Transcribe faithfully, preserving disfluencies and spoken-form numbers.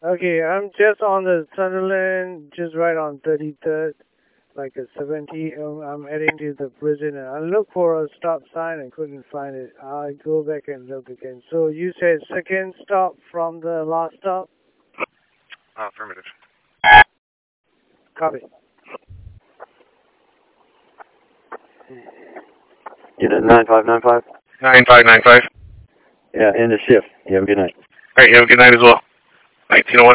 Okay, I'm just on the Sunderland, just right on thirty-third, like a seventy. Um, I'm heading to the prison, and I look for a stop sign and couldn't find it. I go back and look again. So you said second stop from the last stop? Uh, affirmative. Copy. Unit nine five nine five. nine five nine five. Yeah, end of shift. You have a good night. All right, you have a good night as well. nineteen oh one.